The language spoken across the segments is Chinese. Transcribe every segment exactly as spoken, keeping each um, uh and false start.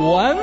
文。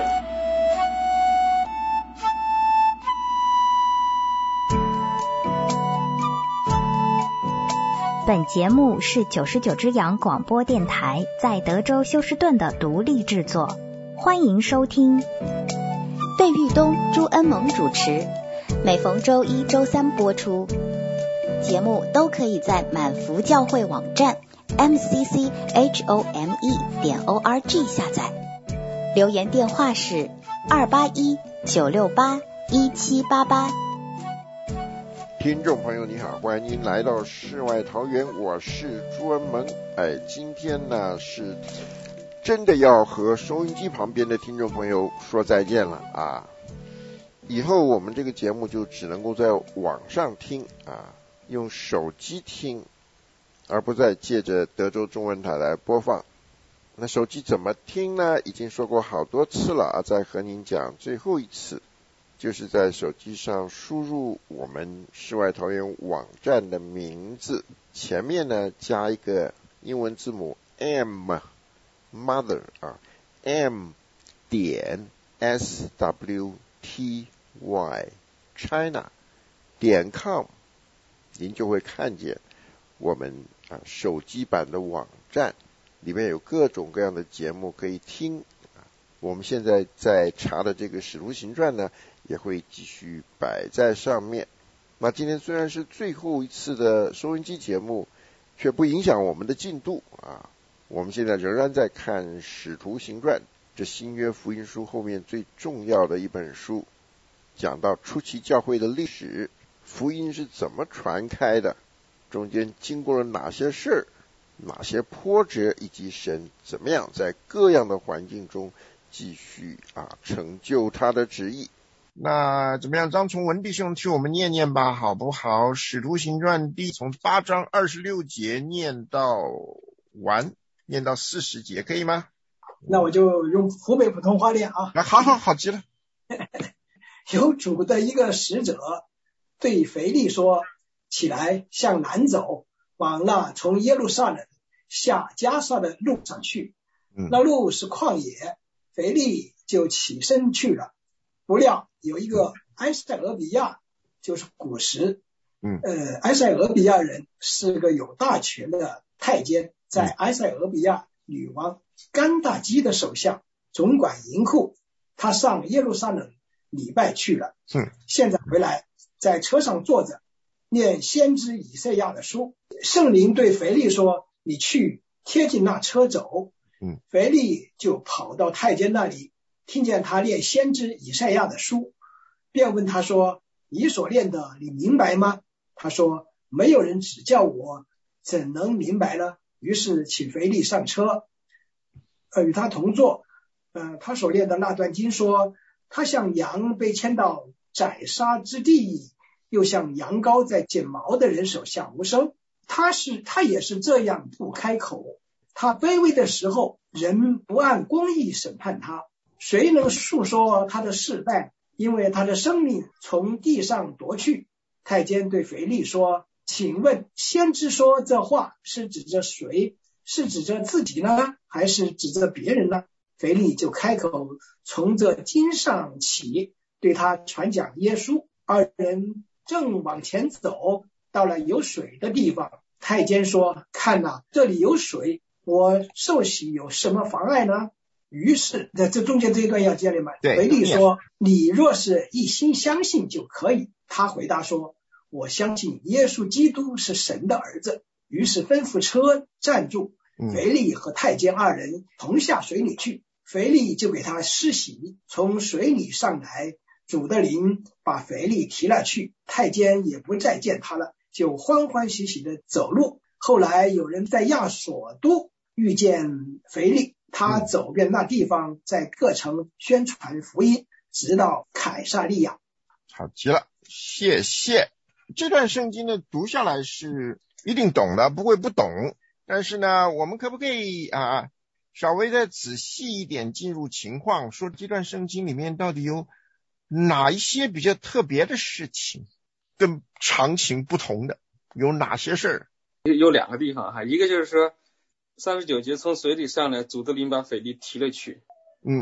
本节目是九十九只羊广播电台在德州休斯顿的独立制作，欢迎收听。 费玉东、朱恩萌主持，每逢周一、周三播出。节目都可以在满福教会网站 m c c h o m e 点 o r g 下载。留言电话是二八一九六八一七八八。 听众朋友你好，欢迎来到世外桃源，我是朱恩萌。哎，今天呢是真的要和收音机旁边的听众朋友说再见了啊！以后我们这个节目就只能够在网上听啊，用手机听，而不再借着德州中文台来播放。那手机怎么听呢？已经说过好多次了啊，再和您讲最后一次，就是在手机上输入我们世外桃源网站的名字，前面呢加一个英文字母 M Mother 啊 M 点 S W T Y China 点 com， 您就会看见我们啊手机版的网站，里面有各种各样的节目可以听。我们现在在查的这个《使徒行传》呢，也会继续摆在上面。那今天虽然是最后一次的收音机节目，却不影响我们的进度啊。我们现在仍然在看《使徒行传》，这新约福音书后面最重要的一本书，讲到初期教会的历史，福音是怎么传开的，中间经过了哪些事儿，哪些波折，以及神怎么样在各样的环境中继续啊成就他的旨意。那怎么样，张崇文弟兄替我们念念吧，好不好？使徒行传第从八章二十六节念到完，念到四十节，可以吗？ 那我就用湖北普通话念啊。 那好好好极了。 有主的一个使者对腓力说，起来向南走，往那从耶路撒冷下迦萨的路上去。 嗯、 那路是旷野，腓力就起身去了。不料有一个埃塞俄比亚，就是古时， 嗯， 呃，埃塞俄比亚人是个有大权的太监，在埃塞俄比亚女王甘大基的手下，总管银库。他上耶路撒冷礼拜去了， 嗯， 现在回来，在车上坐着，念先知以赛亚的书。圣灵对腓力说：“你去贴近那车走。” 嗯， 腓力就跑到太监那里，听见他念先知以赛亚的书，便问他说：“你所念的，你明白吗？”他说：“没有人指教我，怎能明白呢？”于是请腓力上车，呃，与他同坐。呃，他所念的那段经说，他像羊被牵到宰杀之地，又像羊羔在剪毛的人手下无声。他是他也是这样不开口。他卑微的时候，人不按公义审判他，谁能述说他的事败？因为他的生命从地上夺去。太监对腓力说：“请问先知说这话是指着谁？是指着自己呢，还是指着别人呢？”腓力就开口，从这经上起，对他传讲耶稣。二人正往前走，到了有水的地方。太监说：“看哪，这里有水，我受洗有什么妨碍呢？”于是这这中间这一段要接了吗？腓力说：“你若是一心相信就可以。”他回答说：“我相信耶稣基督是神的儿子。”于是吩咐车站住，腓力和太监二人同下水里去。腓力就给他施洗，从水里上来，主的灵把腓力提了去，太监也不再见他了，就欢欢喜喜的走路。后来有人在亚索都遇见腓力，他走遍那地方，在各城宣传福音，直到凯撒利亚。 好极了，谢谢。这段圣经呢读下来是一定懂的，不会不懂，但是呢我们可不可以啊稍微再仔细一点进入情况，说这段圣经里面到底有哪一些比较特别的事情，跟常情不同的有哪些事儿？ 有两个地方哈，一个就是说三十九节从水里上来，主的灵把腓力提了去。 嗯，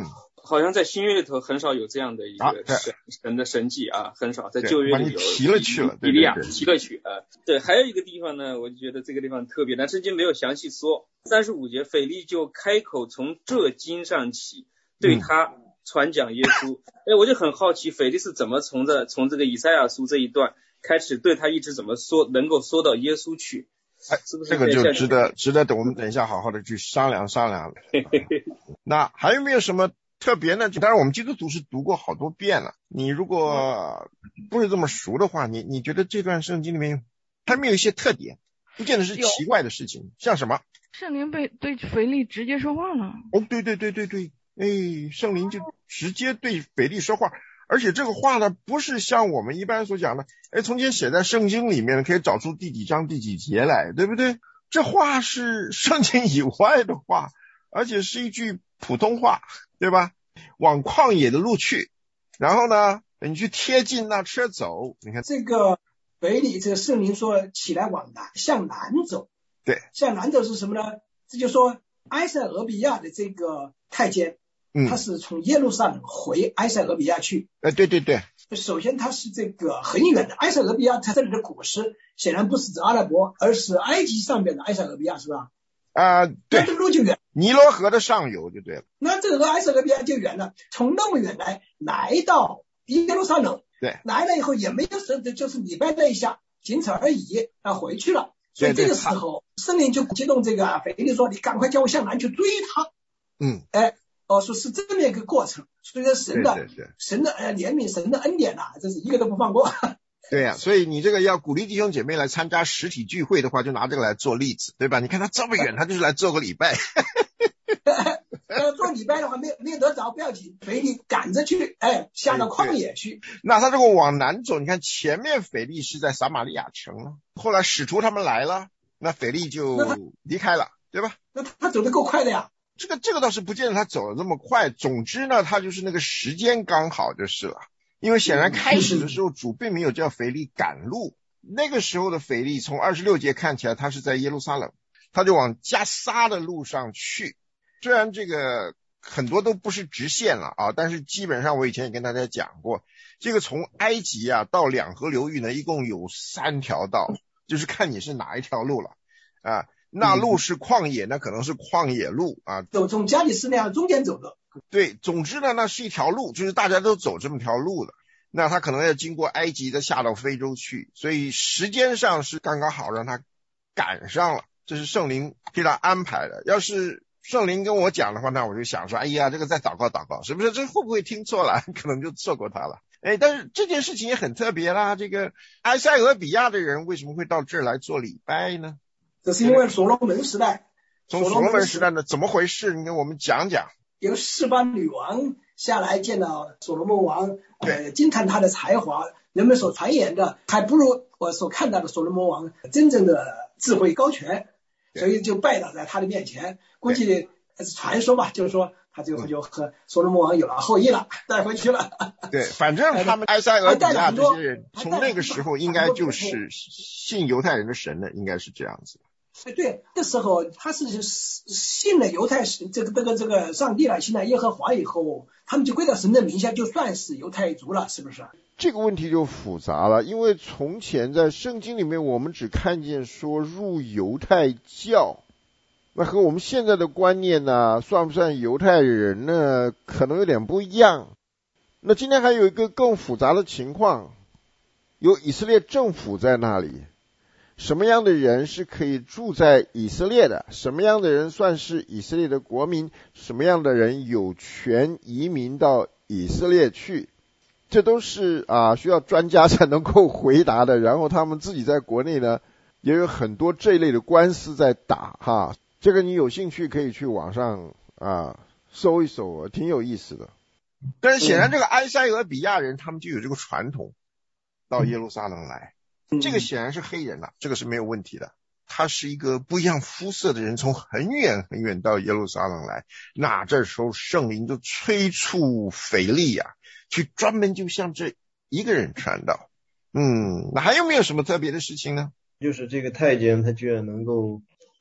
好像在新约里头很少有这样的一个神、啊、神的神迹啊，很少。在旧约里有提了去了， 以利亚提了去啊。对，还有一个地方呢，我就觉得这个地方特别，但圣经没有详细说。三十五节，腓力就开口从这经上起，对他传讲耶稣。哎、嗯，我就很好奇，腓力是怎么从这从这个以赛亚书这一段开始，对他一直怎么说，能够说到耶稣去？ 哎，是不是这个就值得值得等我们等一下好好的去商量商量了。那还有没有什么特别呢？当然我们基督徒是读过好多遍了，你如果不是这么熟的话，你你觉得这段圣经里面还没有一些特点，不见得是奇怪的事情，像什么？ 圣灵被对腓力直接说话了。 哦，对对对对对，哎，圣灵就直接对腓力说话。而且这个话呢，不是像我们一般所讲的，哎，从前写在圣经里面可以找出第几章第几节来，对不对？这话是圣经以外的话，而且是一句普通话，对吧？往旷野的路去，然后呢，你去贴近那车走。你看这个腓力，这个圣灵说起来往南，向南走。 对， 向南走是什么呢？这就说埃塞俄比亚的这个太监。 嗯， 他是从耶路撒冷回埃塞俄比亚去。 哎，对对对。 首先他是这个很远的，埃塞俄比亚它这里的古诗显然不是指阿拉伯，而是埃及上边的埃塞俄比亚，是吧？ 啊、呃，对。 那这路就远， 尼罗河的上游就对了。 那这个埃塞俄比亚就远了，从那么远来来到耶路撒冷， 对， 来了以后也没有什么，就是礼拜那一下，仅此而已，啊，回去了。所以这个时候圣灵就激动这个腓力说：“你赶快叫我向南去追他。” 嗯， 哎。哦，说是这么一个过程，所以说神的对对对神的呃怜悯，神的恩典呐、啊，这是一个都不放过。 对呀、啊，所以你这个要鼓励弟兄姐妹来参加实体聚会的话，就拿这个来做例子，对吧？你看他这么远，他就是来做个礼拜。 呃，做礼拜的话没有没有得着不要紧，腓力赶着去，哎，下到旷野去。 那他如果往南走，你看前面腓力是在撒玛利亚城了，后来使徒他们来了，那腓力就离开了，对吧？ 那他走得够快的呀。 这个这个倒是不见得他走得这么快，总之呢，他就是那个时间刚好就是了。因为显然开始的时候主并没有叫腓力赶路，那个时候的腓力从二十六节看起来他是在耶路撒冷，他就往加撒的路上去。虽然这个很多都不是直线了啊，但是基本上我以前也跟大家讲过，这个从埃及啊到两河流域呢，一共有三条道，就是看你是哪一条路了啊。那路是旷野，那可能是旷野路啊， 走从加利斯那样中间走的。 对，总之呢，那是一条路，就是大家都走这么条路的。那他可能要经过埃及，再下到非洲去，所以时间上是刚刚好让他赶上了，这是圣灵替他安排的。要是圣灵跟我讲的话，那我就想说，哎呀，这个再祷告祷告，是不是？这会不会听错了？可能就错过他了。哎，但是这件事情也很特别啦。这个埃塞俄比亚的人为什么会到这儿来做礼拜呢？ 这是因为所罗门时代， 从所罗门时代呢，怎么回事？你给我们讲讲。 有示巴女王下来见到所罗门王，呃，惊叹他的才华。人们所传言的还不如我所看到的所罗门王真正的智慧高权，所以就拜倒在他的面前。估计传说吧，就是说他最后就和所罗门王有了后裔了，带回去了。 对，反正他们埃塞俄比亚这些人从那个时候应该就是信犹太人的神的，应该是这样子。 对，那时候他是信了犹太神这个这个这个上帝了，信了耶和华以后，他们就归到神的名下，就算是犹太族了，是不是？ 这个问题就复杂了，因为从前在圣经里面，我们只看见说入犹太教，那和我们现在的观念呢，算不算犹太人呢？可能有点不一样。那今天还有一个更复杂的情况，有以色列政府在那里。什么样的人是可以住在以色列的？什么样的人算是以色列的国民？什么样的人有权移民到以色列去？这都是啊需要专家才能够回答的。然后他们自己在国内呢，也有很多这一类的官司在打哈。这个你有兴趣可以去网上啊搜一搜，挺有意思的。但是显然这个埃塞俄比亚人他们就有这个传统，到耶路撒冷来。这个显然是黑人了，这个是没有问题的。他是一个不一样肤色的人，从很远很远到耶路撒冷来，那这时候圣灵就催促腓力啊，去专门就向这一个人传道。嗯，那还有没有什么特别的事情呢？ 就是这个太监他居然能够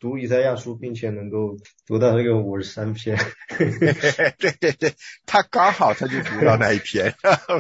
读以赛亚书，并且能够读到这个五十三篇。 对对对，他刚好他就读到那一篇。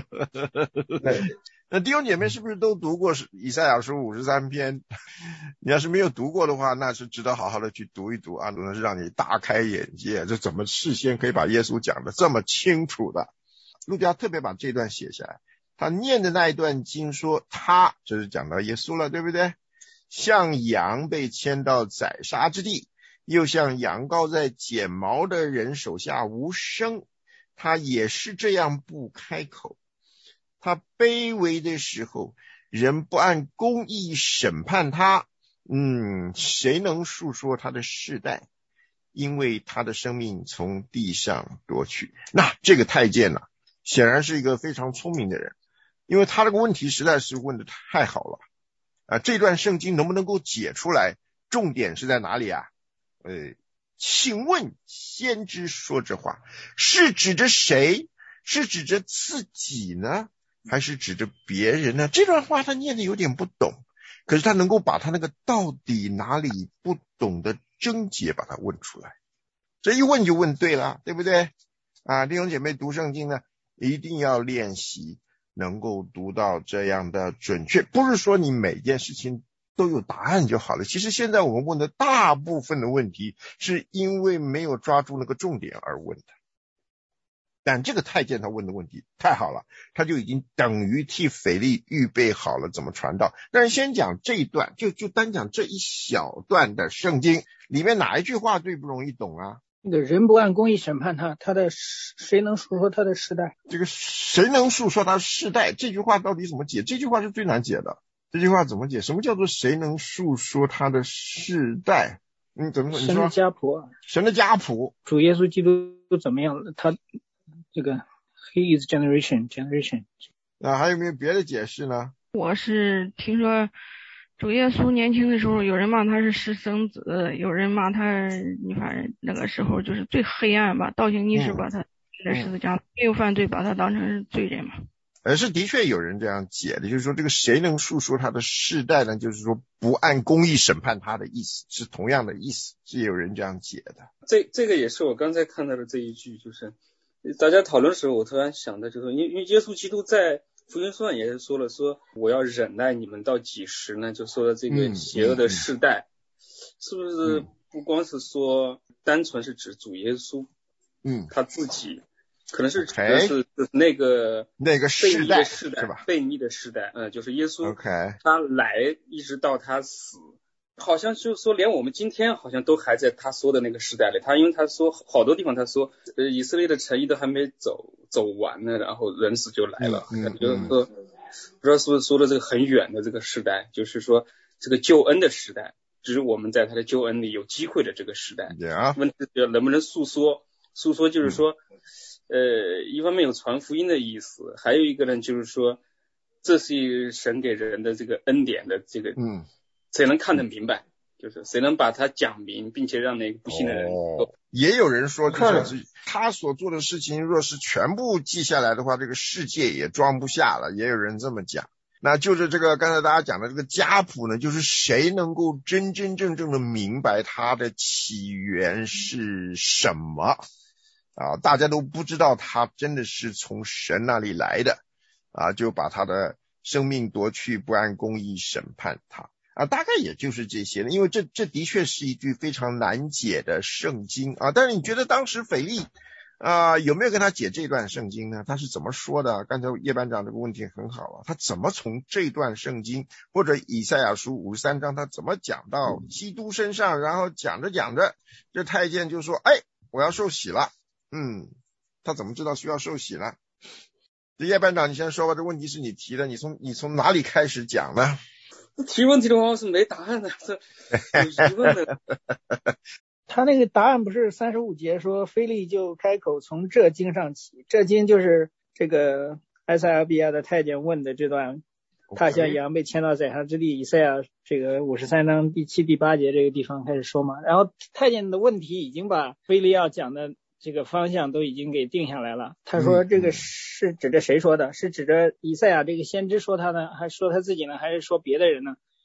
那弟兄姐妹是不是都读过以赛亚书五十三篇？你要是没有读过的话，那是值得好好的去读一读啊，真的是让你大开眼界，这怎么事先可以把耶稣讲得这么清楚的。路加特别把这段写下来，他念的那一段经说，他就是讲到耶稣了，对不对？像羊被牵到宰杀之地，又像羊羔在剪毛的人手下无声，他也是这样不开口。他卑微的时候，人不按公义审判他，嗯，谁能述说他的世代？因为他的生命从地上夺去。那这个太监呢、啊，显然是一个非常聪明的人，因为他这个问题实在是问得太好了啊！这段圣经能不能够解出来？重点是在哪里啊？呃，请问先知说这话是指着谁？是指着自己呢？还是指着别人呢？这段话他念的有点不懂，可是他能够把他那个到底哪里不懂的症结把它问出来，这一问就问对了，对不对啊？弟兄姐妹读圣经呢，一定要练习能够读到这样的准确，不是说你每件事情都有答案就好了。其实现在我们问的大部分的问题是因为没有抓住那个重点而问的。但这个太监他问的问题太好了，他就已经等于替腓力预备好了怎么传道。但是先讲这一段，就就单讲这一小段的圣经里面哪一句话最不容易懂啊？ 那个人不按公义审判他，他的谁能述说他的世代？ 这个谁能述说他的世代？这句话到底怎么解？这句话是最难解的。这句话怎么解？什么叫做谁能述说他的世代？嗯，怎么说？ 神的家谱， 神的家谱， 主耶稣基督怎么样？他这个 He is generation generation 啊，还有没有别的解释呢？ 我是听说主耶稣年轻的时候，有人骂他是私生子，有人骂他，你反正那个时候就是最黑暗吧，倒行逆施把他在十字架没有犯罪，把他当成是罪人嘛。 而是的确有人这样解的，就是说这个谁能述说他的世代呢？就是说不按公义审判他的意思，是同样的意思，是有人这样解的。 这这个也是我刚才看到的这一句，就是大家讨论的时候，我突然想到，就是因为因为耶稣基督在福音书上也是说了，说我要忍耐你们到几时呢？就说了这个邪恶的世代，嗯嗯、是不是不光是说单纯是指主耶稣，嗯，他自己可能是指的是那个那个世代是吧？ 悖逆的世代，嗯，就是耶稣 ，OK， 他来一直到他死。好像就是说连我们今天好像都还在他说的那个时代里，他因为他说好多地方他说呃以色列的诚意都还没走走完呢，然后人死就来了， 嗯嗯、 就是说不知道是不是说的这个很远的这个时代，就是说这个救恩的时代，只是我们在他的救恩里有机会的这个时代。 Yeah. 问题是能不能诉说？诉说就是说、嗯、呃一方面有传福音的意思，还有一个呢就是说这是神给人的这个恩典的这个嗯。谁能看得明白，就是谁能把它讲明，并且让那个不信的人、 哦、也有人说，就是他所做的事情若是全部记下来的话，这个世界也装不下了，也有人这么讲。那就是这个刚才大家讲的这个家谱呢，就是谁能够真真正正的明白它的起源是什么啊？大家都不知道他真的是从神那里来的啊，就把他的生命夺去，不按公义审判他啊，大概也就是这些了，因为这这的确是一句非常难解的圣经啊。但是你觉得当时腓力啊有没有跟他解这段圣经呢？他是怎么说的？刚才叶班长这个问题很好啊，他怎么从这段圣经或者以赛亚书五十三章他怎么讲到基督身上，然后讲着讲着，这太监就说：“哎，我要受洗了。”嗯，他怎么知道需要受洗呢？这叶班长，你先说吧，这问题是你提的，你从你从哪里开始讲呢？ 提问题的话我是没答案的，这有疑问的。 他那个答案不是三十五节说腓力就开口从这经上起，这经就是这个埃塞俄比亚的太监问的这段，他像羊被牵到宰杀之地，以赛亚这个五十三章第七第八节这个地方开始说嘛。然后太监的问题已经把腓力要讲的这个方向都已经给定下来了。他说这个是指着谁说的？是指着以赛亚这个先知说他呢，还是说他自己呢，还是说别的人呢？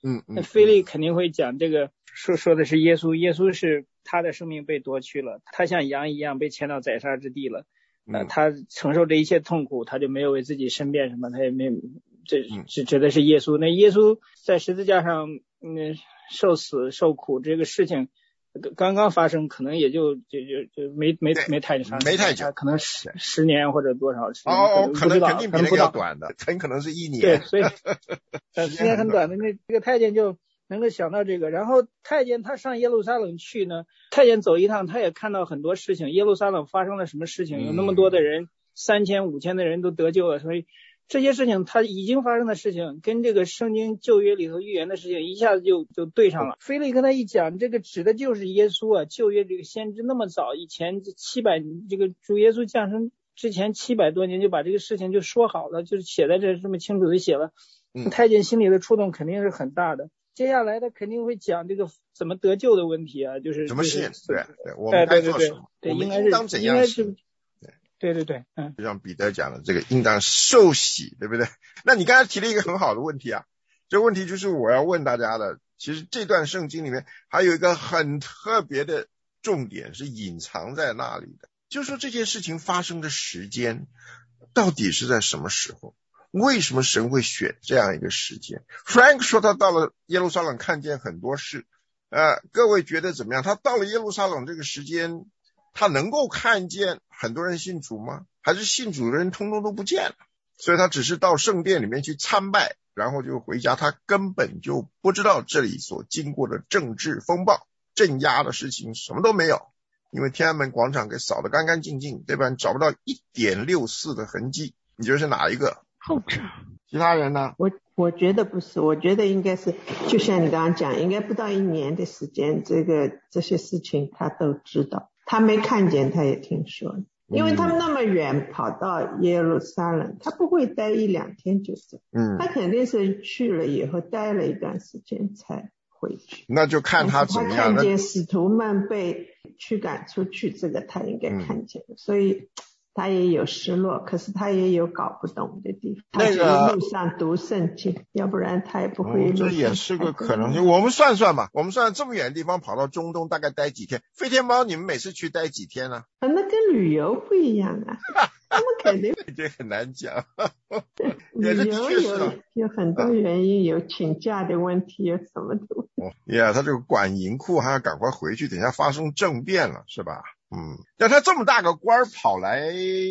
嗯嗯， 菲利肯定会讲这个，说说的是耶稣，耶稣是他的生命被夺去了，他像羊一样被牵到宰杀之地了，呃，他承受这一切痛苦，他就没有为自己申辩什么，他也没，这只指的是耶稣。那耶稣在十字架上，嗯，受死受苦这个事情刚刚发生，可能也就就就就没没没太长， 没太久， 可能十十年或者多少十年， 哦，可能肯定比那个要短的，很可能是一年。 对，所以呃时间很短的，那这个太监就能够想到这个。然后太监他上耶路撒冷去呢，太监走一趟，他也看到很多事情，耶路撒冷发生了什么事情，有那么多的人，三千五千的人都得救了，所以这些事情他已经发生的事情跟这个圣经旧约里头预言的事情一下子就就对上了。菲利跟他一讲，这个指的就是耶稣啊，旧约这个先知那么早以前七百这个主耶稣降生之前七百多年就把这个事情就说好了，就是写在这这么清楚的写了。太监心里的触动肯定是很大的。接下来他肯定会讲这个怎么得救的问题啊，就是怎么信，对对，我们该做什么， 对， 我们应当怎样信。 对对对，嗯， 就像彼得讲的这个应当受洗，对不对？那你刚才提了一个很好的问题啊，这个问题就是我要问大家的，其实这段圣经里面还有一个很特别的重点是隐藏在那里的，就是说这件事情发生的时间到底是在什么时候，为什么神会选这样一个时间。 Frank 说他到了耶路撒冷看见很多事，呃，各位觉得怎么样？他到了耶路撒冷这个时间，他能够看见很多人信主吗？还是信主的人通通都不见了？所以他只是到圣殿里面去参拜，然后就回家，他根本就不知道这里所经过的政治风暴镇压的事情什么都没有，因为天安门广场给扫得干干净净，对吧？你找不到 一点六四 的痕迹。你觉得是哪一个？ 后者。 其他人呢？ 我我觉得不是，我觉得应该是就像你刚刚讲，应该不到一年的时间，这个这些事情他都知道，他没看见他也听说，因为他们那么远跑到耶路撒冷，他不会待一两天就走，嗯，他肯定是去了以后待了一段时间才回去。 那就看他怎么样。 他看见使徒们被驱赶出去，这个他应该看见了，嗯，所以他也有失落，可是他也有搞不懂的地方。 那个他一路上读圣经，要不然他也不会， 嗯。这也是个可能性。我们算算吧，我们算这么远的地方跑到中东大概待几天？飞天猫你们每次去待几天呢？ 啊，那跟旅游不一样啊，他们肯定这很难讲。 旅游有有很多原因，有请假的问题，有什么的问题。 哦，呀，他这个管银库还要赶快回去，等一下发生政变了，是吧？嗯，那他这么大个官跑来，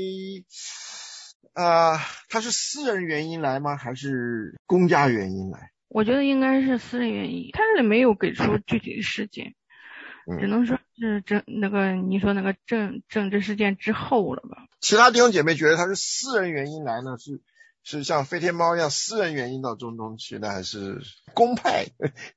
呃，他是私人原因来吗？还是公家原因来？ 我觉得应该是私人原因，他这里没有给出具体的事件，嗯，只能说是政那个你说那个政政治事件之后了吧。 其他弟兄姐妹觉得他是私人原因来呢，是是像飞天猫一样私人原因到中东去呢，还是公派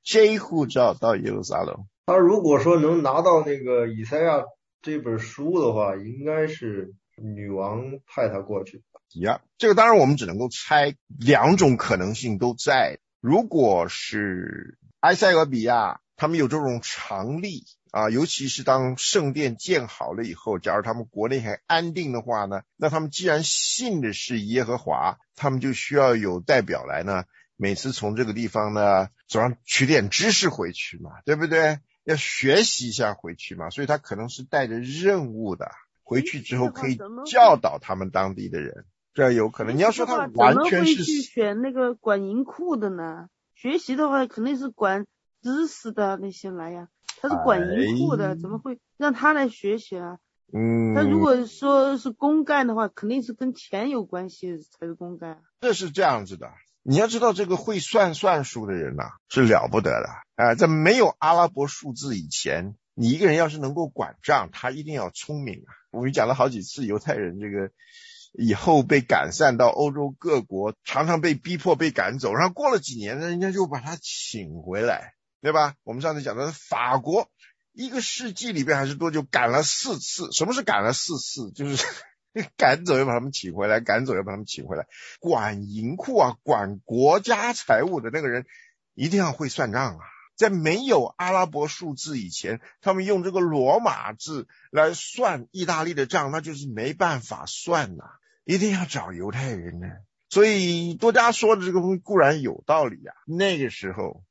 J 护照到耶路撒冷？ 他如果说能拿到那个以赛亚这本书的话，应该是女王派他过去。 呀，这个当然我们只能够猜，两种可能性都在。如果是埃塞俄比亚他们有这种常例啊，尤其是当圣殿建好了以后，假如他们国内还安定的话呢，那他们既然信的是耶和华，他们就需要有代表来呢，每次从这个地方呢总要取点知识回去嘛，对不对？要学习一下回去嘛，所以他可能是带着任务的，回去之后可以教导他们当地的人，这有可能。你要说他完全是怎么会去选那个管银库的呢？学习的话肯定是管知识的那些来呀，他是管银库的，哎，怎么会让他来学习啊？嗯，他如果说是公干的话，肯定是跟钱有关系才是公干。 这是这样子的。你要知道这个会算算术的人呐，啊，是了不得的啊，呃！在没有阿拉伯数字以前，你一个人要是能够管账，他一定要聪明啊。我们讲了好几次，犹太人这个以后被赶散到欧洲各国，常常被逼迫被赶走，然后过了几年人家就把他请回来，对吧？我们上次讲的法国一个世纪里边还是多久赶了四次。什么是赶了四次？就是赶走又把他们请回来，赶走又把他们请回来。管银库啊，管国家财务的那个人一定要会算账啊。在没有阿拉伯数字以前，他们用这个罗马字来算意大利的账，那就是没办法算呐，一定要找犹太人呢。所以多加说的这个东西固然有道理啊，那个时候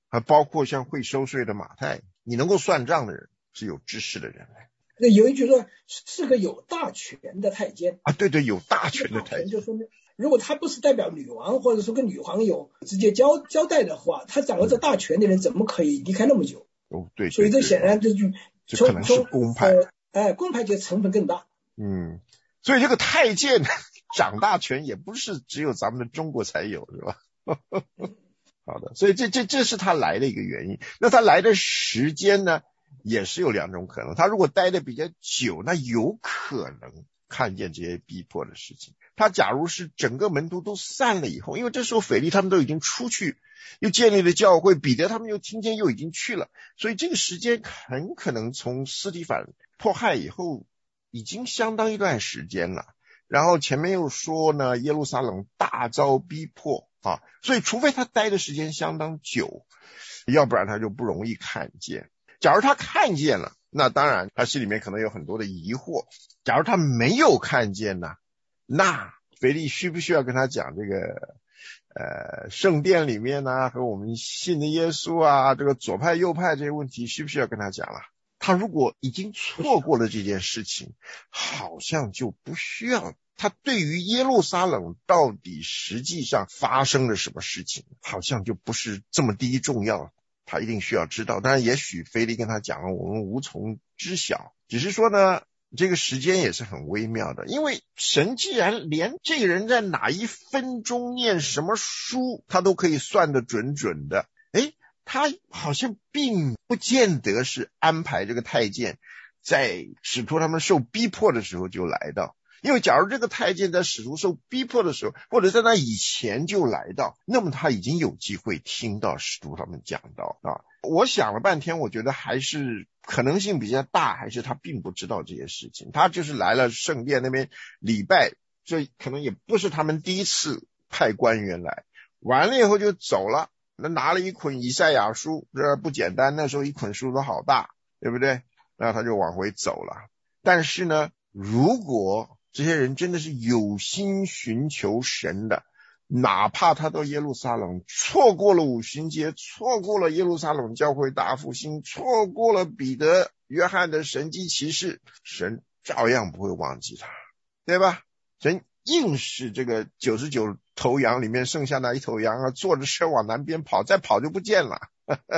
还包括像会收税的马太，你能够算账的人是有知识的人来。 那有一句说是个有大权的太监啊，对对，有大权的太监， 就说明如果他不是代表女王，或者说跟女皇有直接交交代的话，他掌握着大权的人怎么可以离开那么久？ 哦，对，对， 所以这显然这就这可能是公派， 呃，哎，公派就成分更大。 嗯，所以这个太监掌大权也不是只有咱们的中国才有，是吧？好的，所以这这这是他来的一个原因。那他来的时间呢，也是有两种可能。他如果待的比较久，那有可能看见这些逼迫的事情。他假如是整个门徒都散了以后，因为这时候腓力他们都已经出去，又建立了教会，彼得他们又听见又已经去了，所以这个时间很可能从司提反迫害以后已经相当一段时间了。然后前面又说呢，耶路撒冷大遭逼迫啊，所以除非他待的时间相当久，要不然他就不容易看见。假如他看见了，那当然他心里面可能有很多的疑惑。假如他没有看见呢，那腓力需不需要跟他讲这个呃圣殿里面呢、啊、和我们信的耶稣啊，这个左派右派这些问题需不需要跟他讲了？他如果已经错过了这件事情，好像就不需要。他对于耶路撒冷到底实际上发生了什么事情，好像就不是这么第一重要，他一定需要知道。当然也许腓力跟他讲了，我们无从知晓，只是说呢这个时间也是很微妙的，因为神既然连这个人在哪一分钟念什么书他都可以算得准准的，诶，他好像并不见得是安排这个太监在使徒他们受逼迫的时候就来到。因为假如这个太监在使徒受逼迫的时候，或者在那以前就来到，那么他已经有机会听到使徒他们讲到啊。我想了半天，我觉得还是可能性比较大，还是他并不知道这些事情，他就是来了圣殿那边礼拜，这可能也不是他们第一次派官员来，完了以后就走了，那拿了一捆以赛亚书，这不简单，那时候一捆书都好大，对不对？那他就往回走了。但是呢，如果这些人真的是有心寻求神的，哪怕他到耶路撒冷错过了五旬节，错过了耶路撒冷教会大复兴，错过了彼得约翰的神迹奇事，神照样不会忘记他，对吧？神硬是这个九十九头羊里面剩下那一头羊啊，坐着车往南边跑，再跑就不见了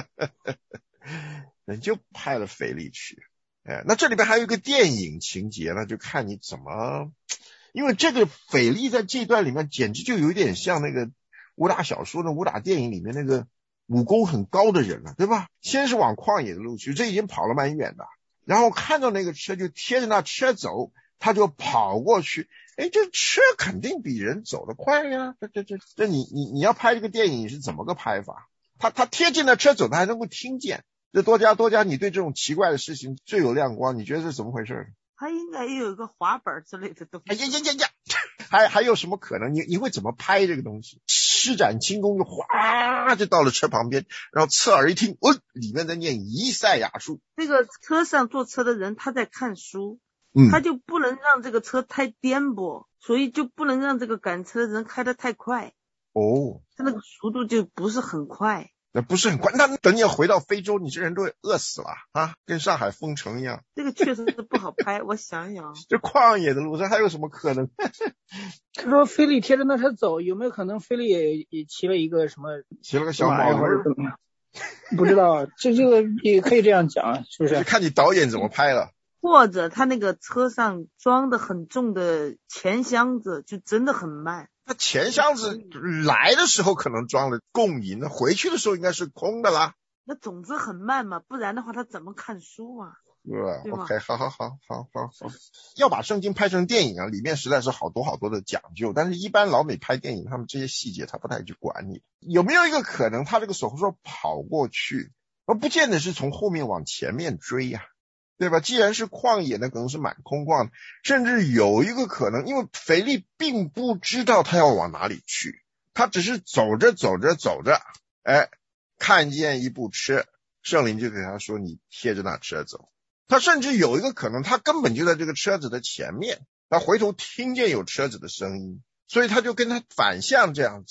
人就派了腓力去。哎，那这里边还有一个电影情节呢，就看你怎么，因为这个腓力在这段里面简直就有点像那个武打小说的武打电影里面那个武功很高的人了，对吧？先是往旷野的路去，这已经跑了蛮远的，然后看到那个车就贴着那车走，他就跑过去，哎，这车肯定比人走得快呀，这这这这你你你要拍这个电影是怎么个拍法？他他贴近了车走，他还能够听见。这多加多加，你对这种奇怪的事情最有亮光，你觉得是怎么回事？ 他应该有一个滑板之类的东西。 哎呀呀呀呀！还还有什么可能？你你会怎么拍这个东西？施展轻功就哗就到了车旁边，然后侧耳一听，哦，里面在念以赛亚书。 这个车上坐车的人他在看书， 嗯， 他就不能让这个车太颠簸，所以就不能让这个赶车的人开得太快。 哦， 他那个速度就不是很快。 那不是很快，那等你要回到非洲，你这人都会饿死了啊，跟上海封城一样。 这个确实是不好拍，我想想， 这旷野的路上还有什么可能？ 他说菲利贴着那车走，有没有可能菲利也也骑了一个什么？ 骑了个小马或者怎么样？不知道，这这个也可以这样讲，是不是？ 看你导演怎么拍了。 或者他那个车上装的很重的钱箱子就真的很慢。 那钱箱子来的时候可能装了供银，回去的时候应该是空的啦。 那总之很慢嘛，不然的话他怎么看书啊？ 对吧 ？OK， 好好好好好好，要把圣经拍成电影啊，里面实在是好多好多的讲究，但是一般老美拍电影，他们这些细节他不太去管你。有没有一个可能，他这个手说跑过去，而不见得是从后面往前面追呀、啊？对吧？既然是旷野，那可能是满空旷的，甚至有一个可能，因为腓力并不知道他要往哪里去，他只是走着走着走着，哎，看见一部车，圣灵就给他说你贴着那车走。他甚至有一个可能，他根本就在这个车子的前面，他回头听见有车子的声音，所以他就跟他反向这样走。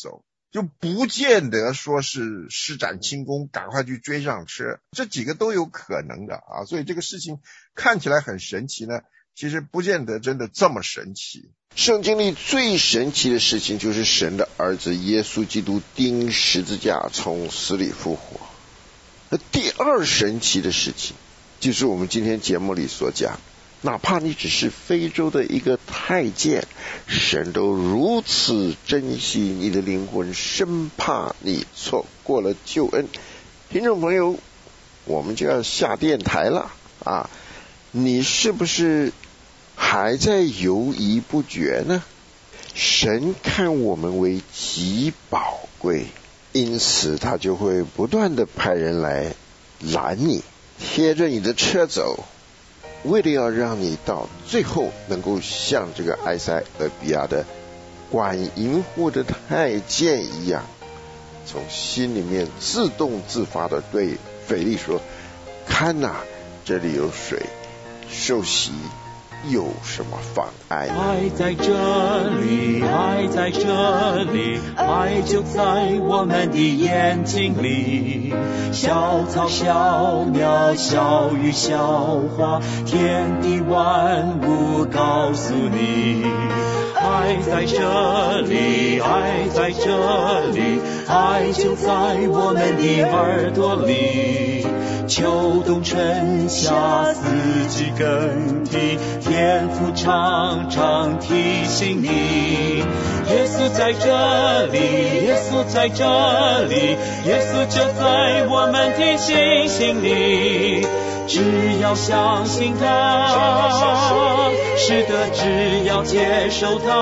就不见得说是施展轻功赶快去追上车，这几个都有可能的啊。所以这个事情看起来很神奇呢，其实不见得真的这么神奇。圣经里最神奇的事情就是神的儿子耶稣基督钉十字架从死里复活。那第二神奇的事情就是我们今天节目里所讲，哪怕你只是非洲的一个太监，神都如此珍惜你的灵魂，生怕你错过了救恩。听众朋友，我们就要下电台了啊！你是不是还在犹疑不决呢？神看我们为极宝贵，因此他就会不断的派人来拦你，贴着你的车走，为了要让你到最后能够像这个埃塞俄比亚的管银户的太监一样，从心里面自动自发的对腓力说，看哪，这里有水，受洗有什么妨碍呢？ 爱在这里，爱在这里，爱就在我们的眼睛里。小草小鸟小鱼小花，天地万物告诉你，爱在这里，爱在这里，爱就在我们的耳朵里。秋冬春夏四季更替，天父常常提醒你，耶稣在这里，耶稣在这里，耶稣就在我们的心心里。只要相信他，是的，只要接受他，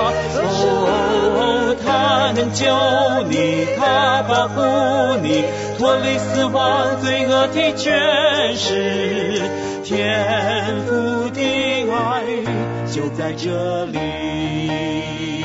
哦，他能救你，他保护你，脱离死亡罪恶的权势，天父的爱就在这里。